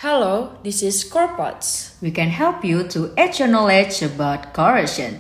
Hello, this is Corpots. We can help you to add your knowledge about corrosion.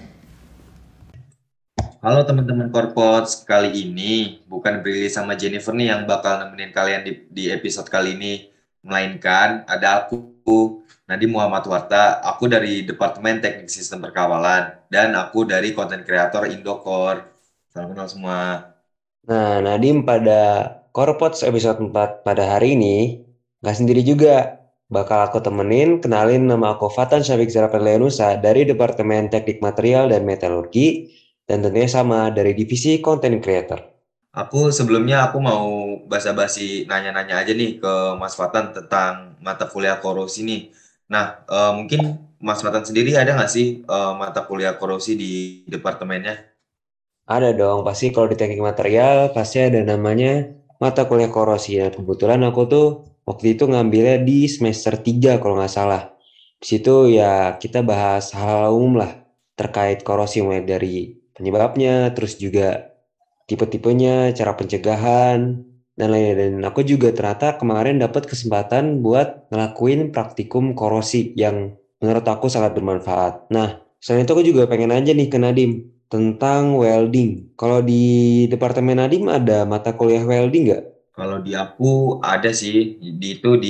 Halo teman-teman Korpots, kali ini bukan Brili sama Jennifer nih yang bakal nemenin kalian di episode kali ini. Melainkan ada aku, Nadiem Muhammad Warta, aku dari Departemen Teknik Sistem Perkawalan, dan aku dari konten kreator Indokor. Salam kenal semua. Nah, Nadim pada Corpots episode 4 pada hari ini nggak sendiri juga. Bakal aku temenin, kenalin nama aku Fatan Syafiq Zaraperleanusa dari Departemen Teknik Material dan Metalurgi, dan tentunya sama dari Divisi Content Creator. Sebelumnya aku mau basa-basi nanya-nanya aja nih ke Mas Fatan tentang mata kuliah korosi nih. Nah, mungkin Mas Fatan sendiri ada nggak sih mata kuliah korosi di departemennya? Ada dong, pasti kalau di teknik material pasti ada namanya mata kuliah korosi. Nah, kebetulan aku tuh waktu itu ngambilnya di semester 3 kalau nggak salah. Di situ ya kita bahas hal umum lah terkait korosi, mulai dari penyebabnya, terus juga tipe-tipenya, cara pencegahan, dan lainnya. Dan aku juga ternyata kemarin dapat kesempatan buat ngelakuin praktikum korosi yang menurut aku sangat bermanfaat. Nah, selain itu aku juga pengen aja nih ke Nadim tentang welding. Kalau di Departemen Nadim ada mata kuliah welding nggak? Kalau di aku ada sih, di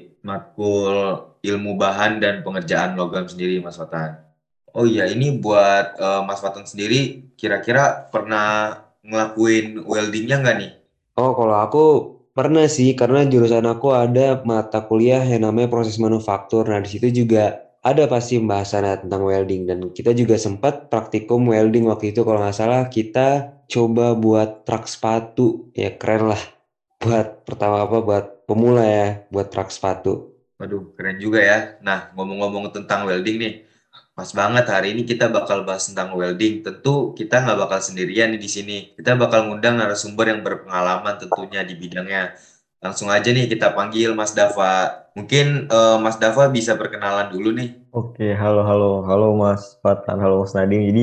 matkul ilmu bahan dan pengerjaan logam sendiri, Mas Fatan. Oh iya, ini buat Mas Fatan sendiri, kira-kira pernah ngelakuin weldingnya nggak nih? Oh, kalau aku pernah sih, karena jurusan aku ada mata kuliah yang namanya proses manufaktur. Nah, di situ juga ada pasti pembahasannya tentang welding, dan kita juga sempat praktikum welding waktu itu. Kalau nggak salah, kita coba buat truk sepatu. Ya, keren lah. Buat pertama apa, buat pemula ya, buat truk sepatu. Waduh, keren juga ya. Nah, ngomong-ngomong tentang welding nih, pas banget hari ini kita bakal bahas tentang welding. Tentu kita nggak bakal sendirian nih di sini. Kita bakal ngundang narasumber yang berpengalaman tentunya di bidangnya. Langsung aja nih kita panggil Mas Dava. Mungkin Mas Dava bisa perkenalan dulu nih. Oke, halo Mas Fatan, halo Mas Nadim. Jadi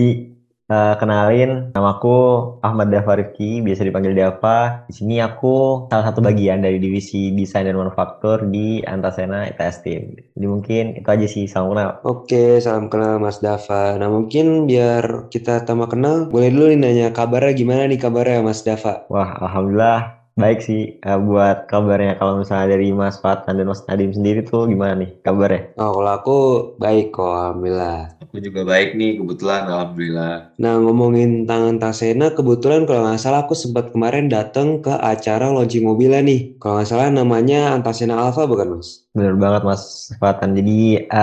kenalin, namaku Ahmad Dava Rifki, biasa dipanggil Dava. Di sini aku salah satu bagian dari divisi desain dan manufaktur di Antasena ITS Team. Jadi mungkin itu aja sih, salam kenal. Oke, salam kenal Mas Dava. Nah, mungkin biar kita tambah kenal, boleh dulu nih nanya kabarnya, gimana nih kabarnya Mas Dava? Wah, alhamdulillah baik sih. Buat kabarnya, kalau misalnya dari Mas Fatan dan Mas Nadim sendiri tuh gimana nih kabarnya? Oh, kalau aku baik kok, alhamdulillah. Aku juga baik nih, kebetulan, alhamdulillah. Nah, ngomongin tangan Tasena, kebetulan kalau nggak salah aku sempat kemarin datang ke acara launching mobilnya nih. Kalau nggak salah namanya Antasena Alpha, bukan Mas? Bener banget Mas Fatan. Jadi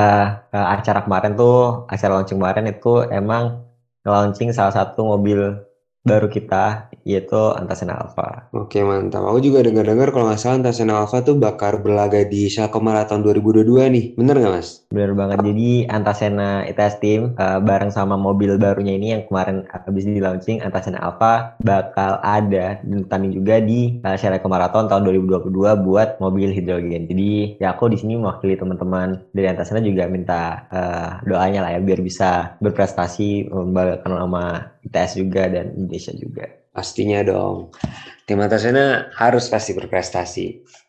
acara kemarin tuh, acara launching kemarin itu emang launching salah satu mobil baru kita, yaitu Antasena Alpha. Oke, mantap. Aku juga dengar-dengar kalau nggak salah Antasena Alpha tuh bakal berlaga di Shalkom Marathon 2022 nih. Bener nggak, Mas? Bener banget. Jadi Antasena ITS Team bareng sama mobil barunya ini yang kemarin habis di launching, Antasena Alpha bakal ada dan tanding juga di Shalkom Marathon tahun 2022 buat mobil hidrogen. Jadi ya aku di sini mewakili teman-teman dari Antasena juga minta doanya lah ya biar bisa berprestasi membanggakan nama ITS juga dan Indonesia juga. Pastinya dong. Tim Antasena harus pasti berprestasi.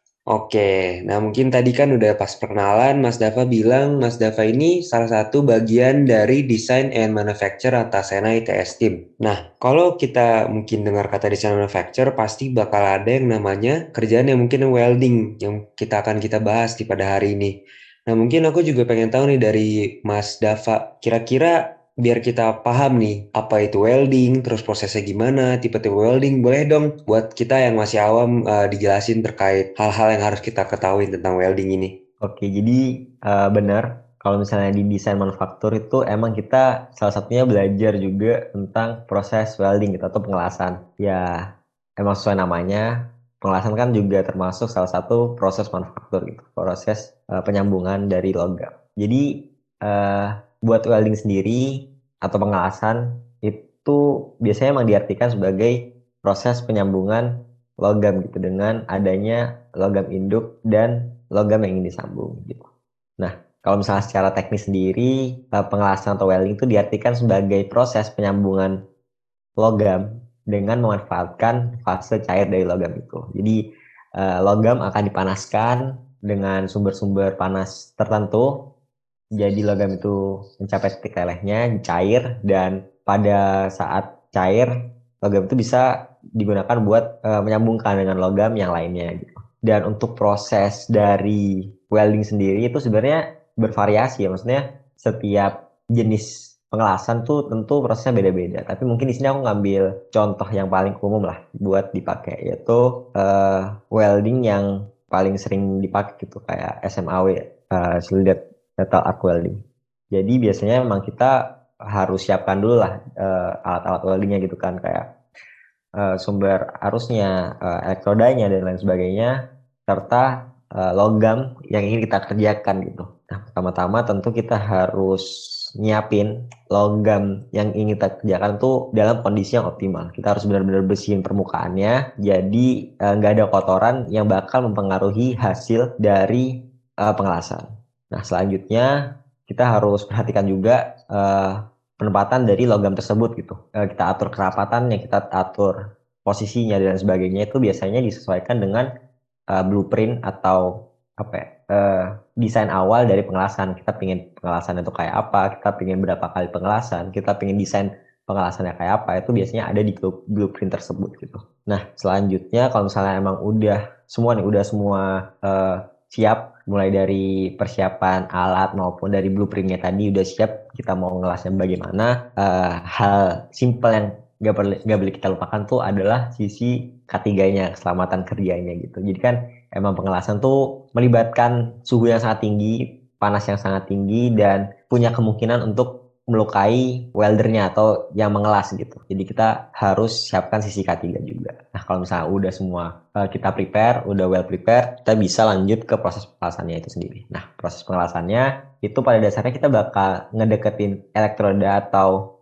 Oke, nah mungkin tadi kan udah pas perkenalan, Mas Dava bilang Mas Dava ini salah satu bagian dari Design and Manufacture Antasena ITS Team. Nah, kalau kita mungkin dengar kata Design and Manufacture, pasti bakal ada yang namanya kerjaan yang mungkin welding, yang kita bahas di pada hari ini. Nah, mungkin aku juga pengen tahu nih dari Mas Dava, kira-kira biar kita paham nih, apa itu welding, terus prosesnya gimana, tipe-tipe welding, boleh dong buat kita yang masih awam dijelasin terkait hal-hal yang harus kita ketahui tentang welding ini. Oke, jadi benar kalau misalnya di desain manufaktur itu emang kita salah satunya belajar juga tentang proses welding gitu atau pengelasan. Ya, emang sesuai namanya, pengelasan kan juga termasuk salah satu proses manufaktur gitu, proses penyambungan dari logam. Jadi buat welding sendiri atau pengelasan itu biasanya emang diartikan sebagai proses penyambungan logam gitu dengan adanya logam induk dan logam yang ingin disambung gitu. Nah, kalau misalnya secara teknis sendiri, pengelasan atau welding itu diartikan sebagai proses penyambungan logam dengan memanfaatkan fase cair dari logam itu. Jadi, logam akan dipanaskan dengan sumber-sumber panas tertentu. Jadi logam itu mencapai titik lelehnya, cair, dan pada saat cair, logam itu bisa digunakan buat menyambungkan dengan logam yang lainnya gitu. Dan untuk proses dari welding sendiri itu sebenarnya bervariasi ya, maksudnya setiap jenis pengelasan tuh tentu prosesnya beda-beda. Tapi mungkin di sini aku ngambil contoh yang paling umum lah buat dipakai, yaitu welding yang paling sering dipakai gitu kayak SMAW, Solid Metal Arc Welding. Jadi biasanya memang kita harus siapkan dulu lah alat-alat weldingnya gitu kan, kayak sumber arusnya, elektrodanya dan lain sebagainya, serta logam yang ingin kita kerjakan gitu. Nah, pertama-tama tentu kita harus nyiapin logam yang ingin kita kerjakan tuh dalam kondisi yang optimal. Kita harus benar-benar bersihin permukaannya, jadi nggak ada kotoran yang bakal mempengaruhi hasil dari pengelasan. Nah, selanjutnya kita harus perhatikan juga penempatan dari logam tersebut gitu. Kita atur kerapatannya, kita atur posisinya dan sebagainya, itu biasanya disesuaikan dengan blueprint atau apa ya, desain awal dari pengelasan. Kita pingin pengelasan itu kayak apa, kita pingin berapa kali pengelasan, kita pingin desain pengelasannya kayak apa, itu biasanya ada di blueprint tersebut gitu. Nah, selanjutnya kalau misalnya emang udah semua siap, mulai dari persiapan alat maupun dari blueprintnya tadi udah siap, kita mau ngelasnya bagaimana, hal simple yang gak boleh kita lupakan tuh adalah sisi K3-nya, keselamatan kerjanya gitu. Jadi kan emang pengelasan tuh melibatkan suhu yang sangat tinggi, panas yang sangat tinggi, dan punya kemungkinan untuk melukai weldernya atau yang mengelas gitu. Jadi kita harus siapkan sisi K3 juga. Nah, kalau misalnya udah semua kita prepare, udah well prepare, kita bisa lanjut ke proses pengelasannya itu sendiri. Nah, proses pengelasannya itu pada dasarnya kita bakal ngedeketin elektroda atau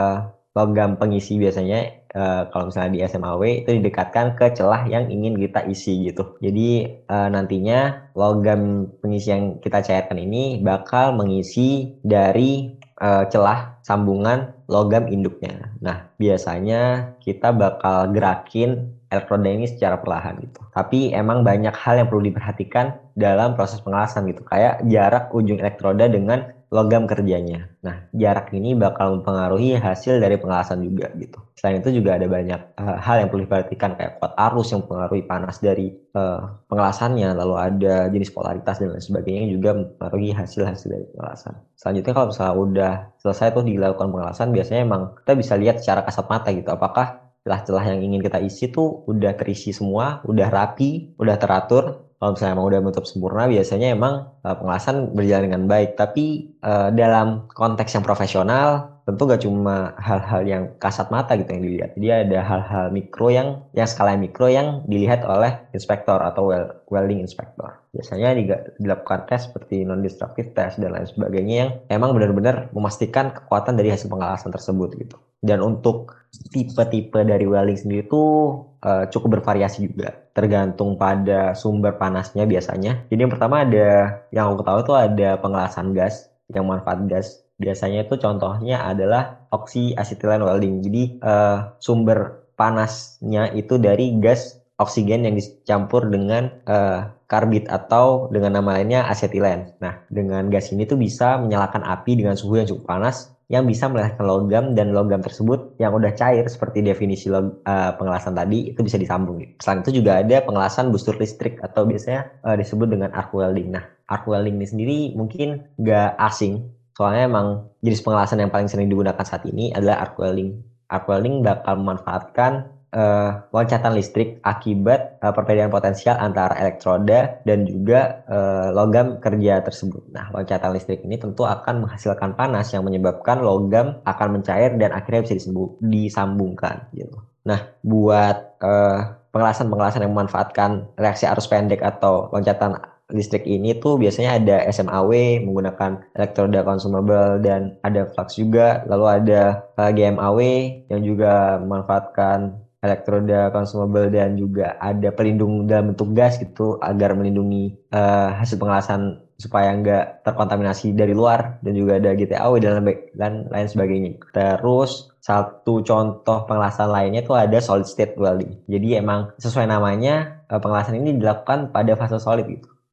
logam pengisi biasanya. Kalau misalnya di SMAW itu didekatkan ke celah yang ingin kita isi gitu. Jadi nantinya logam pengisi yang kita cairkan ini bakal mengisi dari celah sambungan logam induknya. Nah, biasanya kita bakal gerakin elektroda ini secara perlahan gitu. Tapi emang banyak hal yang perlu diperhatikan dalam proses pengelasan gitu. Kayak jarak ujung elektroda dengan logam kerjanya. Nah, jarak ini bakal mempengaruhi hasil dari pengelasan juga gitu. Selain itu juga ada banyak hal yang perlu diperhatikan, kayak kuat arus yang mempengaruhi panas dari pengelasannya, lalu ada jenis polaritas dan lain sebagainya juga mempengaruhi hasil-hasil dari pengelasan. Selanjutnya kalau misalnya udah selesai tuh dilakukan pengelasan, biasanya emang kita bisa lihat secara kasat mata gitu, apakah celah-celah yang ingin kita isi tuh udah terisi semua, udah rapi, udah teratur. Kalau misalnya emang udah menutup sempurna, biasanya emang pengelasan berjalan dengan baik. Tapi dalam konteks yang profesional, tentu gak cuma hal-hal yang kasat mata gitu yang dilihat. Jadi ada hal-hal mikro yang skala mikro yang dilihat oleh inspektor atau welding inspector. Biasanya dilakukan tes seperti non-destructive test dan lain sebagainya yang emang benar-benar memastikan kekuatan dari hasil pengelasan tersebut gitu. Dan untuk tipe-tipe dari welding sendiri itu cukup bervariasi juga, tergantung pada sumber panasnya biasanya. Jadi yang pertama ada, yang aku ketahui itu ada pengelasan gas, yang manfaat gas. Biasanya itu contohnya adalah oxy-acetylene welding. Jadi sumber panasnya itu dari gas oksigen yang dicampur dengan karbit atau dengan nama lainnya asetilen. Nah, dengan gas ini tuh bisa menyalakan api dengan suhu yang cukup panas, yang bisa melelehkan logam, dan logam tersebut yang udah cair seperti definisi pengelasan tadi itu bisa disambung. Selain itu juga ada pengelasan busur listrik atau biasanya disebut dengan arc welding. Nah, arc welding ini sendiri mungkin nggak asing, soalnya emang jenis pengelasan yang paling sering digunakan saat ini adalah arc welding. Arc welding bakal memanfaatkan loncatan listrik akibat perbedaan potensial antara elektroda dan juga logam kerja tersebut. Nah, loncatan listrik ini tentu akan menghasilkan panas yang menyebabkan logam akan mencair dan akhirnya bisa disambungkan gitu. Nah, buat pengelasan-pengelasan yang memanfaatkan reaksi arus pendek atau loncatan listrik ini tuh biasanya ada SMAW menggunakan elektroda consumable dan ada flux juga, lalu ada GMAW yang juga memanfaatkan elektroda consumable dan juga ada pelindung dalam bentuk gas gitu agar melindungi hasil pengelasan supaya nggak terkontaminasi dari luar, dan juga ada GTAW dan lain sebagainya. Terus satu contoh pengelasan lainnya itu ada solid state welding. Jadi emang sesuai namanya pengelasan ini dilakukan pada fase solid gitu.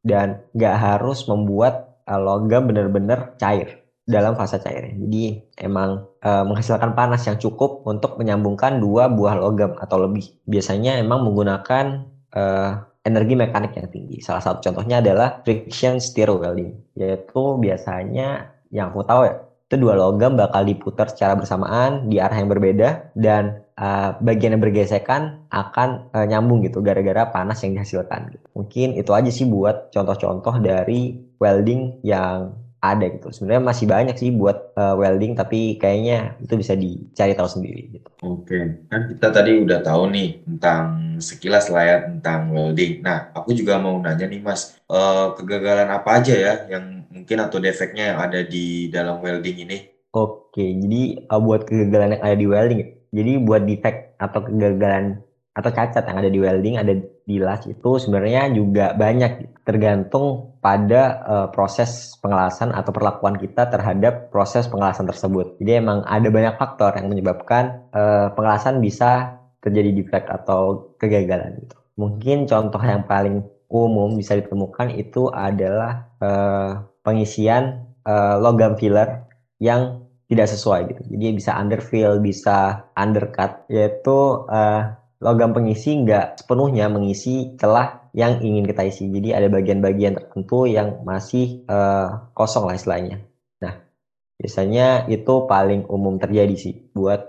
dan nggak harus membuat logam benar-benar cair dalam fase cairnya. Jadi emang menghasilkan panas yang cukup untuk menyambungkan dua buah logam atau lebih. Biasanya emang menggunakan energi mekanik yang tinggi. Salah satu contohnya adalah friction stir welding, yaitu biasanya yang aku tahu ya, itu dua logam bakal diputar secara bersamaan di arah yang berbeda dan bagian yang bergesekan akan nyambung gitu gara-gara panas yang dihasilkan gitu. Mungkin itu aja sih buat contoh-contoh dari welding yang ada gitu. Sebenarnya masih banyak sih buat welding, tapi kayaknya itu bisa dicari tahu sendiri gitu. Oke, kan kita tadi udah tahu nih tentang sekilas lah ya tentang welding. Nah, aku juga mau nanya nih Mas, kegagalan apa aja ya yang mungkin atau defeknya yang ada di dalam welding ini? Oke, jadi buat kegagalan yang ada di welding, jadi buat defect atau kegagalan atau cacat yang ada di welding, ada di las itu sebenarnya juga banyak, tergantung pada proses pengelasan atau perlakuan kita terhadap proses pengelasan tersebut. Jadi emang ada banyak faktor yang menyebabkan pengelasan bisa terjadi defect atau kegagalan gitu. Mungkin contoh yang paling umum bisa ditemukan itu adalah pengisian logam filler yang tidak sesuai gitu. Jadi bisa underfill, bisa undercut, yaitu logam pengisi nggak sepenuhnya mengisi celah yang ingin kita isi. Jadi ada bagian-bagian tertentu yang masih kosong lah istilahnya. Nah, biasanya itu paling umum terjadi sih buat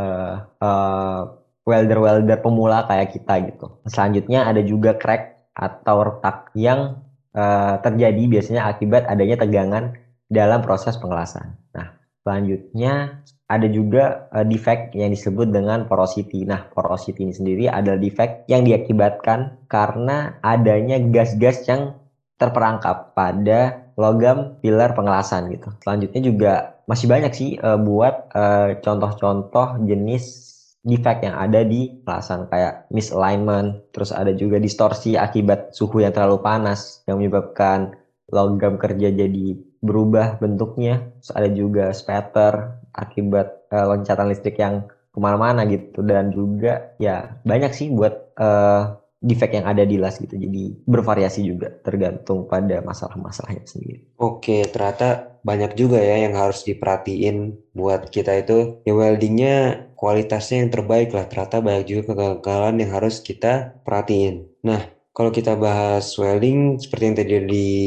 welder-welder pemula kayak kita gitu. Selanjutnya ada juga crack atau retak yang terjadi biasanya akibat adanya tegangan dalam proses pengelasan. Nah, selanjutnya ada juga defect yang disebut dengan porosity. Nah, porosity ini sendiri adalah defect yang diakibatkan karena adanya gas-gas yang terperangkap pada logam pilar pengelasan gitu. Selanjutnya juga masih banyak sih buat contoh-contoh jenis defect yang ada di pengelasan kayak misalignment, terus ada juga distorsi akibat suhu yang terlalu panas yang menyebabkan logam kerja jadi berubah bentuknya. Terus ada juga spatter akibat loncatan listrik yang kemana-mana gitu. Dan juga ya banyak sih buat defect yang ada di las gitu. Jadi bervariasi juga tergantung pada masalah-masalahnya sendiri. Oke, ternyata banyak juga ya yang harus diperhatiin buat kita itu. Ya weldingnya kualitasnya yang terbaik lah. Ternyata banyak juga kegagalan yang harus kita perhatiin. Nah, kalau kita bahas welding seperti yang tadi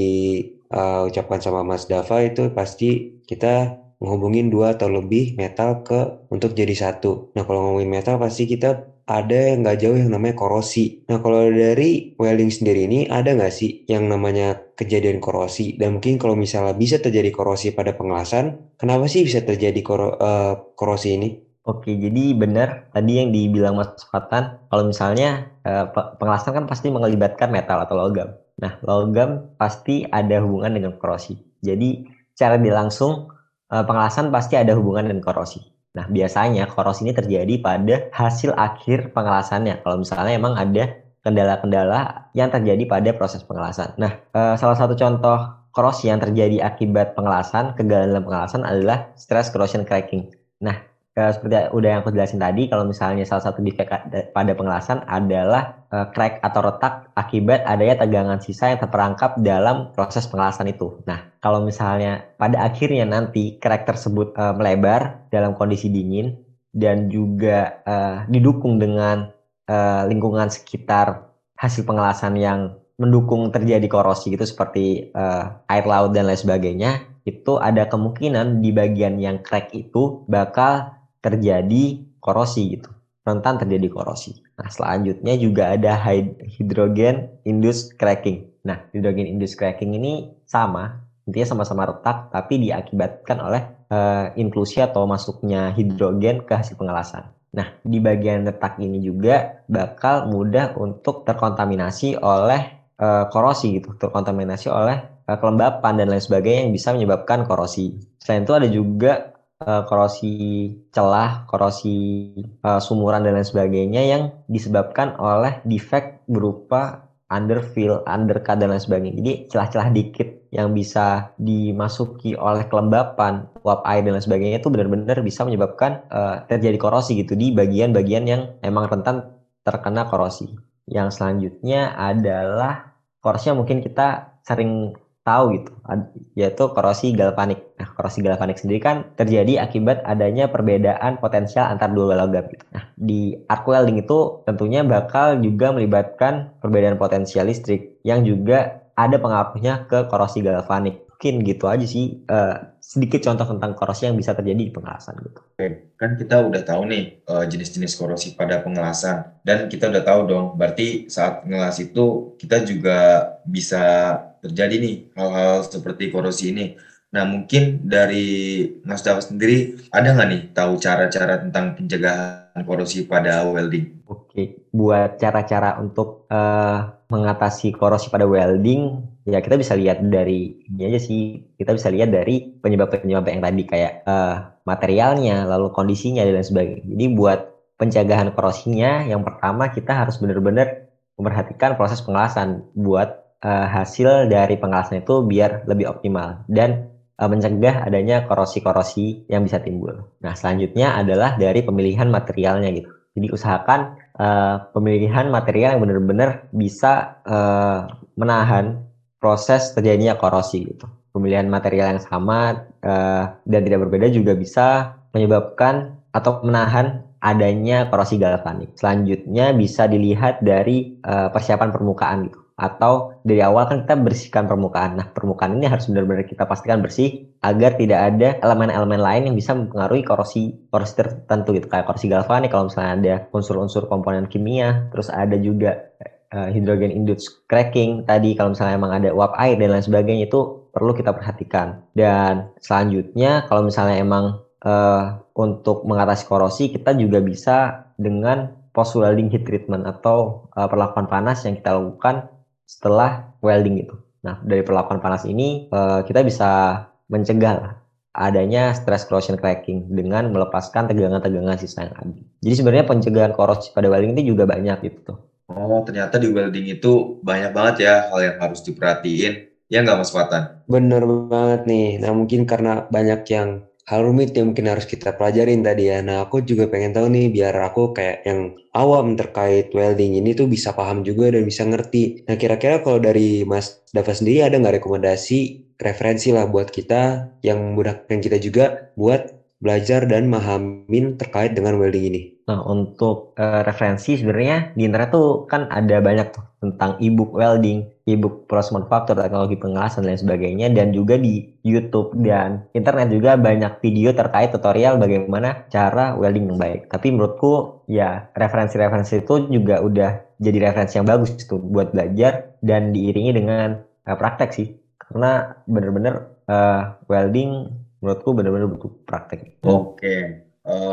ucapkan sama Mas Dava, itu pasti kita menghubungin dua atau lebih metal untuk jadi satu. Nah, kalau ngomongin metal pasti kita ada yang nggak jauh yang namanya korosi. Nah, kalau dari welding sendiri ini ada nggak sih yang namanya kejadian korosi? Dan mungkin kalau misalnya bisa terjadi korosi pada pengelasan, kenapa sih bisa terjadi korosi ini? Oke, jadi benar tadi yang dibilang Mas Fatan, kalau misalnya pengelasan kan pasti melibatkan metal atau logam. Nah, logam pasti ada hubungan dengan korosi. Jadi, secara langsung pengelasan pasti ada hubungan dengan korosi. Nah, biasanya korosi ini terjadi pada hasil akhir pengelasannya. Kalau misalnya emang ada kendala-kendala yang terjadi pada proses pengelasan. Nah, salah satu contoh korosi yang terjadi akibat pengelasan, kegagalan dalam pengelasan adalah stress corrosion cracking. Nah, seperti udah yang aku jelasin tadi, kalau misalnya salah satu defect pada pengelasan adalah crack atau retak akibat adanya tegangan sisa yang terperangkap dalam proses pengelasan itu. Nah, kalau misalnya pada akhirnya nanti crack tersebut melebar dalam kondisi dingin dan juga didukung dengan lingkungan sekitar hasil pengelasan yang mendukung terjadi korosi gitu seperti air laut dan lain sebagainya, itu ada kemungkinan di bagian yang crack itu bakal terjadi korosi gitu, rentan terjadi korosi. Nah, selanjutnya juga ada hydrogen induced cracking. Nah, hydrogen induced cracking ini sama, intinya sama-sama retak, tapi diakibatkan oleh inklusi atau masuknya hidrogen ke hasil pengelasan. Nah, di bagian retak ini juga bakal mudah untuk terkontaminasi oleh korosi gitu, terkontaminasi oleh kelembapan dan lain sebagainya yang bisa menyebabkan korosi. Selain itu ada juga korosi celah, korosi sumuran dan lain sebagainya yang disebabkan oleh defect berupa underfill, undercut dan lain sebagainya. Jadi celah-celah dikit yang bisa dimasuki oleh kelembapan, uap air dan lain sebagainya itu benar-benar bisa menyebabkan terjadi korosi gitu di bagian-bagian yang emang rentan terkena korosi. Yang selanjutnya adalah korosnya mungkin kita sering tahu gitu, yaitu korosi galvanik. Nah, korosi galvanik sendiri kan terjadi akibat adanya perbedaan potensial antar dua logam gitu. Nah, di arc welding itu tentunya bakal juga melibatkan perbedaan potensial listrik yang juga ada pengaruhnya ke korosi galvanik. Mungkin gitu aja sih, sedikit contoh tentang korosi yang bisa terjadi di pengelasan gitu. Oke, kan kita udah tahu nih jenis-jenis korosi pada pengelasan dan kita udah tahu dong, berarti saat ngelas itu kita juga bisa terjadi nih hal-hal seperti korosi ini. Nah, mungkin dari Mas Dafa sendiri ada nggak nih tahu cara-cara tentang pencegahan korosi pada welding? Oke, buat cara-cara untuk mengatasi korosi pada welding, ya kita bisa lihat dari ini aja sih. Kita bisa lihat dari penyebab-penyebab yang tadi kayak materialnya, lalu kondisinya dan lain sebagainya. Jadi buat pencegahan korosinya, yang pertama kita harus benar-benar memperhatikan proses pengelasan buat hasil dari pengelasan itu biar lebih optimal dan mencegah adanya korosi-korosi yang bisa timbul. Nah, selanjutnya adalah dari pemilihan materialnya gitu. Jadi usahakan pemilihan material yang benar-benar bisa menahan proses terjadinya korosi gitu. Pemilihan material yang sama dan tidak berbeda juga bisa menyebabkan atau menahan adanya korosi galvanik. Selanjutnya bisa dilihat dari persiapan permukaan gitu. Atau dari awal kan kita bersihkan permukaan. Nah, permukaan ini harus benar-benar kita pastikan bersih agar tidak ada elemen-elemen lain yang bisa mempengaruhi korosi tertentu gitu. Kayak korosi galvanik kalau misalnya ada unsur-unsur komponen kimia, terus ada juga hydrogen induced cracking tadi kalau misalnya emang ada uap air dan lain sebagainya itu perlu kita perhatikan. Dan selanjutnya kalau misalnya emang untuk mengatasi korosi kita juga bisa dengan post welding heat treatment atau perlakuan panas yang kita lakukan setelah welding gitu. Nah, dari perlakuan panas ini kita bisa mencegah adanya stress corrosion cracking dengan melepaskan tegangan-tegangan sisa yang ada. Jadi sebenarnya pencegahan korosi pada welding ini juga banyak gitu. Oh, ternyata di welding itu banyak banget ya hal yang harus diperhatiin. Ya nggak, Mas Fatan? Bener banget nih. Nah, mungkin karena banyak yang hal rumit yang mungkin harus kita pelajarin tadi ya. Nah, aku juga pengen tahu nih biar aku kayak yang awam terkait welding ini tuh bisa paham juga dan bisa ngerti. Nah, kira-kira kalau dari Mas Dava sendiri ada nggak rekomendasi referensi lah buat kita yang memudahkan kita juga buat belajar dan mahamin terkait dengan welding ini? Nah, untuk referensi sebenarnya di internet tuh kan ada banyak tuh tentang e-book welding, e-book proses manufaktur, teknologi pengelasan, dan lain sebagainya. Dan juga di YouTube dan internet juga banyak video terkait tutorial bagaimana cara welding yang baik. Tapi menurutku ya referensi-referensi itu juga udah jadi referensi yang bagus tuh buat belajar dan diiringi dengan praktek sih. Karena bener-bener welding menurutku bener-bener butuh praktek. Oke.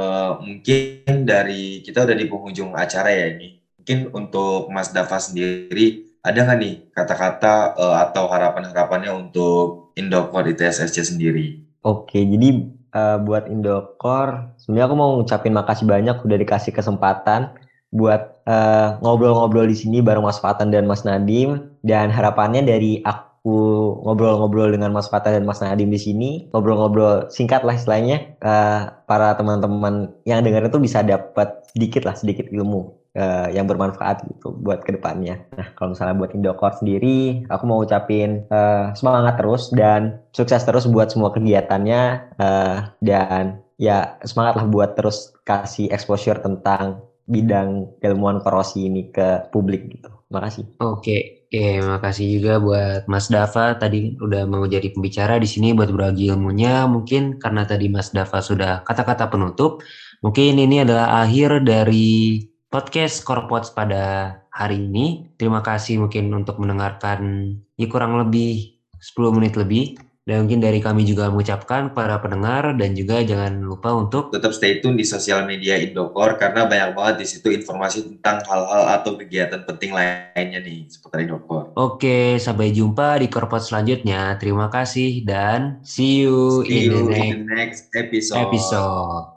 Mungkin dari kita udah di penghujung acara ya ini. Mungkin untuk Mas Dava sendiri, ada nggak nih kata-kata atau harapan-harapannya untuk Indokor ITSSC sendiri? Oke, jadi buat Indokor, sebenarnya aku mau ngucapin makasih banyak udah dikasih kesempatan buat ngobrol-ngobrol di sini bareng Mas Fatan dan Mas Nadim. Dan harapannya dari aku ngobrol-ngobrol dengan Mas Fatan dan Mas Nadim di sini, ngobrol-ngobrol singkat lah istilahnya, para teman-teman yang dengar itu bisa dapat sedikit ilmu yang bermanfaat gitu buat kedepannya. Nah, kalau misalnya buat Indokor sendiri, aku mau ucapin semangat terus dan sukses terus buat semua kegiatannya dan ya semangat lah buat terus kasih exposure tentang bidang ilmuwan korosi ini ke publik gitu. Makasih. Oke, makasih juga buat Mas Dava tadi udah mau jadi pembicara di sini buat berbagi ilmunya. Mungkin karena tadi Mas Dava sudah kata-kata penutup, mungkin ini adalah akhir dari podcast Korpots pada hari ini. Terima kasih mungkin untuk mendengarkan kurang lebih 10 menit lebih. Dan mungkin dari kami juga mengucapkan para pendengar dan juga jangan lupa untuk tetap stay tune di sosial media Indokor karena banyak banget di situ informasi tentang hal-hal atau kegiatan penting lainnya nih seputar Indokor. Oke, sampai jumpa di Korpots selanjutnya. Terima kasih dan see you in the next episode.